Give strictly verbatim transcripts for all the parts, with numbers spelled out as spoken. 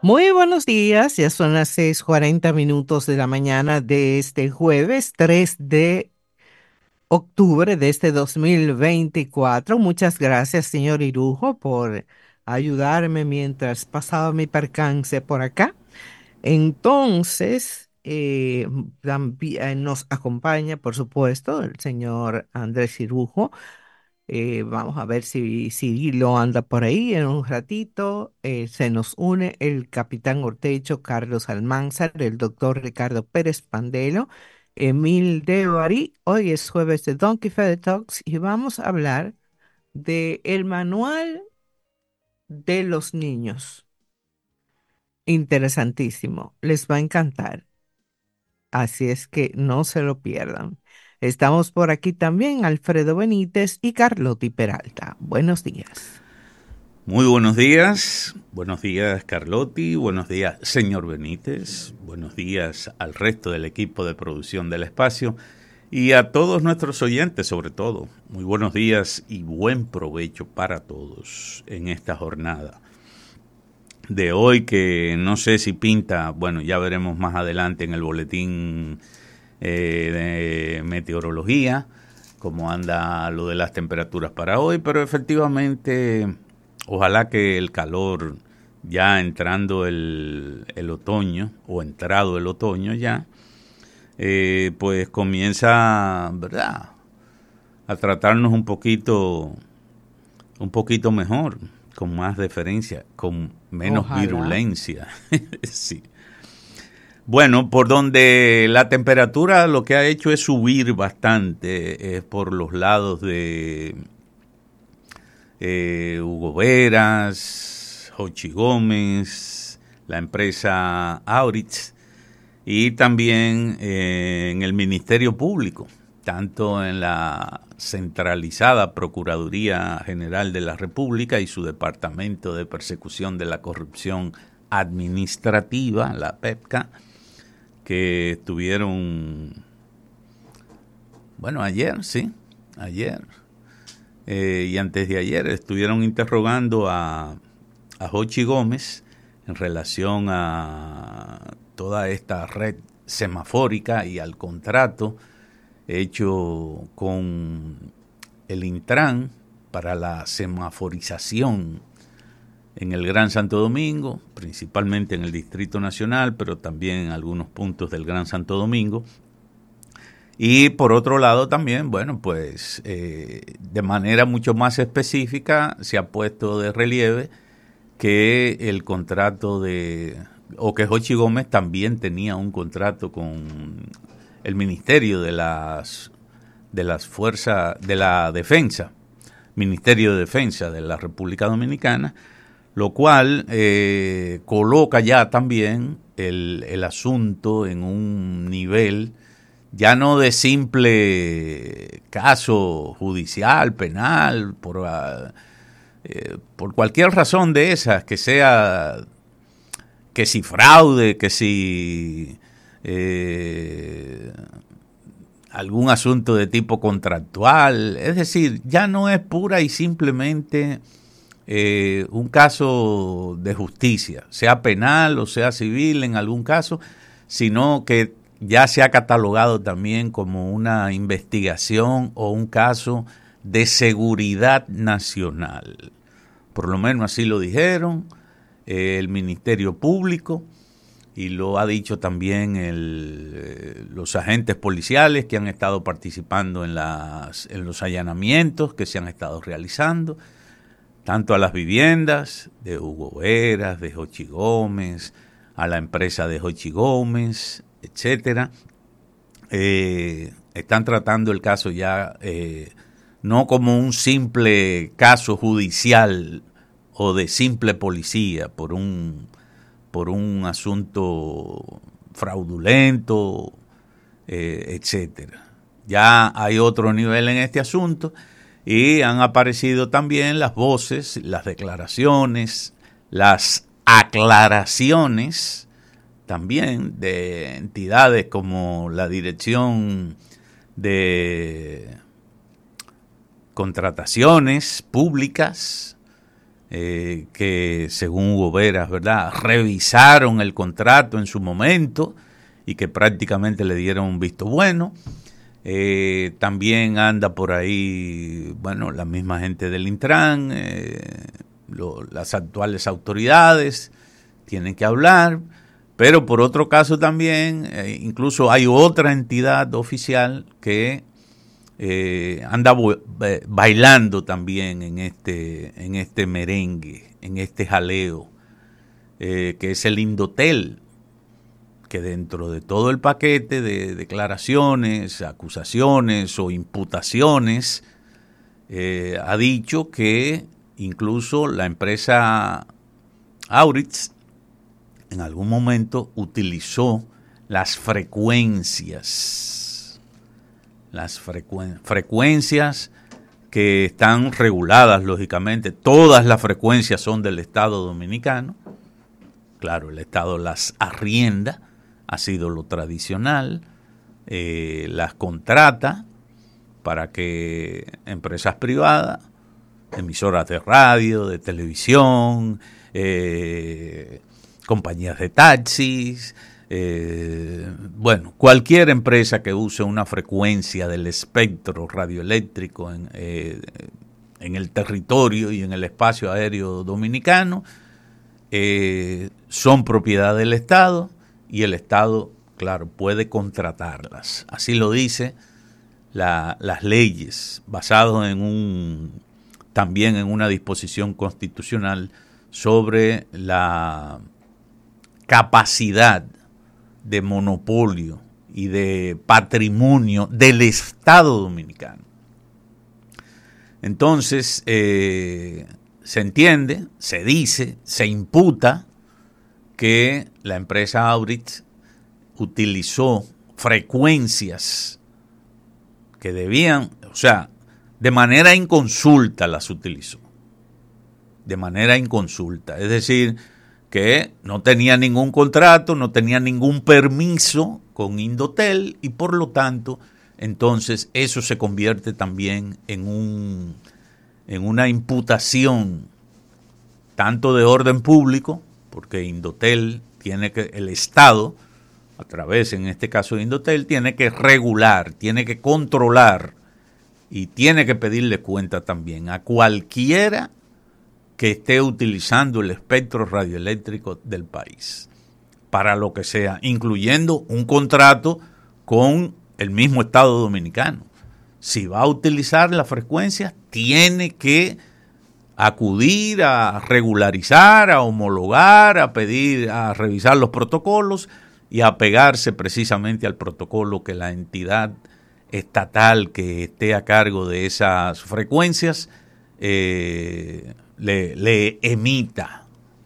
Muy buenos días, ya son las seis cuarenta minutos de la mañana de este jueves tres de octubre de este dos mil veinticuatro. Muchas gracias, señor Irujo, por ayudarme mientras pasaba mi percance por acá. Entonces, eh, también nos acompaña, por supuesto, el señor Andrés Irujo. Eh, vamos a ver si Cirilo anda por ahí en un ratito. Eh, se nos une el capitán Ortecho, Carlos Almanzar, el doctor Ricardo Pérez Pandelo, Emil de Bari. Hoy es jueves de Donkey Feather Talks y vamos a hablar de el manual de los niños. Interesantísimo, les va a encantar. Así es que no se lo pierdan. Estamos por aquí también Alfredo Benítez y Carlotti Peralta. Buenos días. Muy buenos días, buenos días Carlotti, buenos días señor Benítez, buenos días al resto del equipo de producción del espacio y a todos nuestros oyentes sobre todo. Muy buenos días y buen provecho para todos en esta jornada de hoy que no sé si pinta, bueno ya veremos más adelante en el boletín eh, de meteorología cómo anda lo de las temperaturas para hoy, pero efectivamente... Ojalá que el calor, ya entrando el, el otoño, o entrado el otoño ya, eh, pues comienza, ¿verdad?, a tratarnos un poquito, un poquito mejor, con más deferencia, con menos Ojalá. virulencia. Sí. Bueno, por donde la temperatura lo que ha hecho es subir bastante, es por los lados de... Eh, Hugo Veras, Jochi Gómez, la empresa Auritz y también eh, en el Ministerio Público, tanto en la centralizada Procuraduría General de la República y su Departamento de Persecución de la Corrupción Administrativa, la PEPCA, que estuvieron, bueno, ayer, sí, ayer, Eh, y antes de ayer estuvieron interrogando a, a Jochi Gómez en relación a toda esta red semafórica y al contrato hecho con el Intran para la semaforización en el Gran Santo Domingo, principalmente en el Distrito Nacional, pero también en algunos puntos del Gran Santo Domingo. Y por otro lado también, bueno, pues eh, de manera mucho más específica se ha puesto de relieve que el contrato de, o que Jochi Gómez también tenía un contrato con el Ministerio de las, de las Fuerzas, de la Defensa, Ministerio de Defensa de la República Dominicana, lo cual eh, coloca ya también el, el asunto en un nivel ya no de simple caso judicial, penal, por, eh, por cualquier razón de esas, que sea que si fraude, que si eh, algún asunto de tipo contractual, es decir, ya no es pura y simplemente eh, un caso de justicia, sea penal o sea civil en algún caso, sino que ya se ha catalogado también como una investigación o un caso de seguridad nacional. Por lo menos así lo dijeron eh, el Ministerio Público y lo ha dicho también el, eh, los agentes policiales que han estado participando en, las, en los allanamientos que se han estado realizando, tanto a las viviendas de Hugo Veras, de Jochi Gómez, a la empresa de Jochi Gómez, etcétera. Eh, están tratando el caso ya eh, no como un simple caso judicial o de simple policía por un por un asunto fraudulento, eh, etcétera. Ya hay otro nivel en este asunto y han aparecido también las voces, las declaraciones, las aclaraciones también de entidades como la Dirección de Contrataciones Públicas, eh, que según Hugo Veras, ¿verdad?, revisaron el contrato en su momento y que prácticamente le dieron un visto bueno. Eh, también anda por ahí, bueno, la misma gente del Intran, eh, lo, las actuales autoridades tienen que hablar, pero por otro caso también, eh, incluso hay otra entidad oficial que eh, anda bailando también en este, en este merengue, en este jaleo, eh, que es el Indotel, que dentro de todo el paquete de declaraciones, acusaciones o imputaciones, eh, ha dicho que incluso la empresa Auritz en algún momento utilizó las frecuencias, las frecuen- frecuencias que están reguladas, lógicamente. Todas las frecuencias son del Estado Dominicano. Claro, el Estado las arrienda, ha sido lo tradicional, eh, las contrata para que empresas privadas, emisoras de radio, de televisión, eh, compañías de taxis, eh, bueno, cualquier empresa que use una frecuencia del espectro radioeléctrico en, eh, en el territorio y en el espacio aéreo dominicano, eh, son propiedad del Estado. Y el Estado, claro, puede contratarlas. Así lo dice la, las leyes, basado en un, también en una disposición constitucional sobre la capacidad de monopolio y de patrimonio del Estado Dominicano. Entonces, eh, se entiende, se dice, se imputa que la empresa Auritz utilizó frecuencias que debían, o sea, de manera inconsulta las utilizó, de manera inconsulta, es decir, que no tenía ningún contrato, no tenía ningún permiso con Indotel y por lo tanto, entonces eso se convierte también en un, en una imputación tanto de orden público, porque Indotel tiene que, el Estado, a través, en este caso de Indotel, tiene que regular, tiene que controlar y tiene que pedirle cuenta también a cualquiera que esté utilizando el espectro radioeléctrico del país, para lo que sea, incluyendo un contrato con el mismo Estado Dominicano. Si va a utilizar la frecuencia, tiene que acudir a regularizar, a homologar, a pedir, a revisar los protocolos y a apegarse precisamente al protocolo que la entidad estatal que esté a cargo de esas frecuencias eh, le, le emita.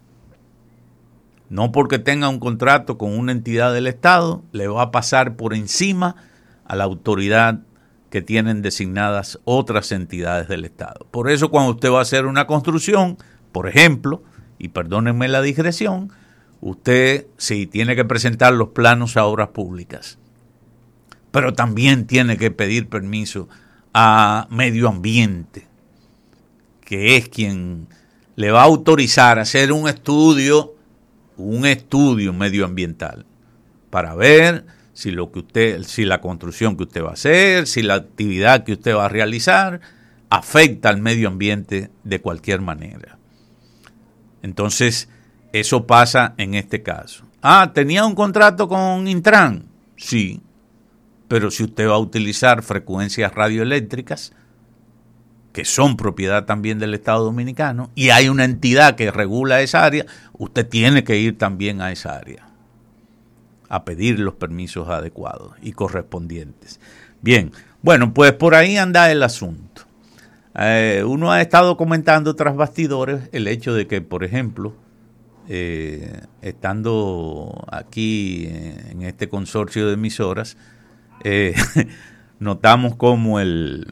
No porque tenga un contrato con una entidad del Estado, le va a pasar por encima a la autoridad que tienen designadas otras entidades del Estado. Por eso cuando usted va a hacer una construcción, por ejemplo, y perdónenme la digresión, usted sí tiene que presentar los planos a obras públicas, pero también tiene que pedir permiso a medio ambiente, que es quien le va a autorizar a hacer un estudio, un estudio medioambiental, para ver si lo que usted, si la construcción que usted va a hacer, si la actividad que usted va a realizar afecta al medio ambiente de cualquier manera. Entonces, eso pasa en este caso. Ah, ¿tenía un contrato con Intran? Sí, pero si usted va a utilizar frecuencias radioeléctricas, que son propiedad también del Estado Dominicano, y hay una entidad que regula esa área, usted tiene que ir también a esa área a pedir los permisos adecuados y correspondientes. Bien, bueno, pues por ahí anda el asunto. Eh, uno ha estado comentando tras bastidores el hecho de que, por ejemplo, eh, estando aquí en este consorcio de emisoras, eh, notamos como el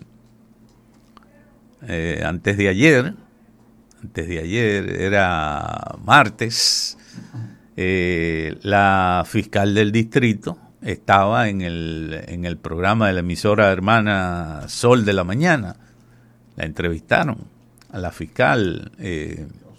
eh, antes de ayer, antes de ayer era martes, Eh, la fiscal del distrito estaba en el, en el programa de la emisora hermana Sol de la Mañana. La entrevistaron a la fiscal. Eh,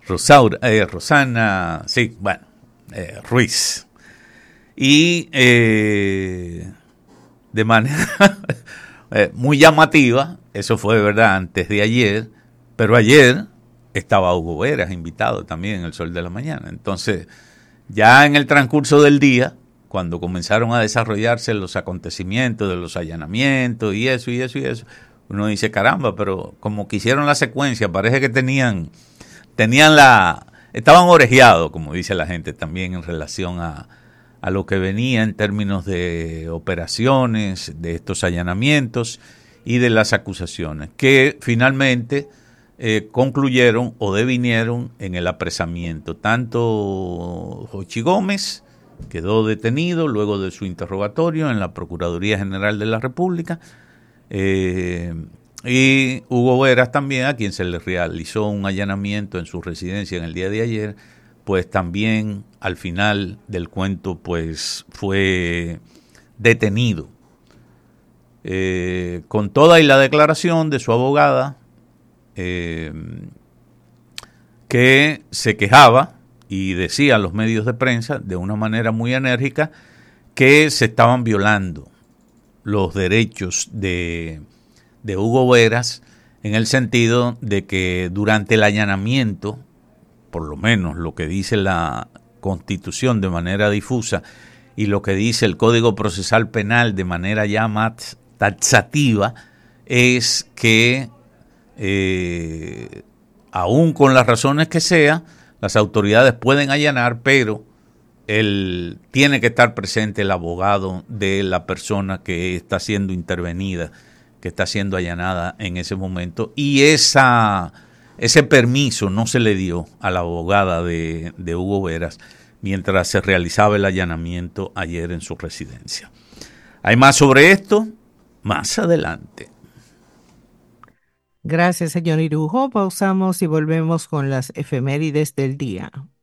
Rosaura, eh, Rosana, sí, bueno, eh, Ruiz. Y eh, de manera eh, muy llamativa, eso fue verdad antes de ayer, pero ayer estaba Hugo Veras invitado también en el Sol de la Mañana. Entonces, ya en el transcurso del día, cuando comenzaron a desarrollarse los acontecimientos de los allanamientos y eso y eso y eso, uno dice, caramba, pero como que hicieron la secuencia, parece que tenían, tenían la, estaban orejeados, como dice la gente también en relación a, a lo que venía en términos de operaciones, de estos allanamientos y de las acusaciones, que finalmente eh, concluyeron o devinieron en el apresamiento. Tanto Jochi Gómez quedó detenido luego de su interrogatorio en la Procuraduría General de la República, eh, y Hugo Veras también, a quien se le realizó un allanamiento en su residencia en el día de ayer, pues también al final del cuento pues fue detenido. Eh, con toda y la declaración de su abogada, eh, que se quejaba y decía a los medios de prensa de una manera muy enérgica que se estaban violando los derechos de, de Hugo Veras, en el sentido de que durante el allanamiento, por lo menos lo que dice la Constitución de manera difusa y lo que dice el Código Procesal Penal de manera ya más taxativa, es que eh, aún con las razones que sea, las autoridades pueden allanar, pero el, tiene que estar presente el abogado de la persona que está siendo intervenida, que está siendo allanada en ese momento, y esa, ese permiso no se le dio a la abogada de, de Hugo Veras mientras se realizaba el allanamiento ayer en su residencia. Hay más sobre esto más adelante. Gracias, señor Irujo. Pausamos y volvemos con las efemérides del día.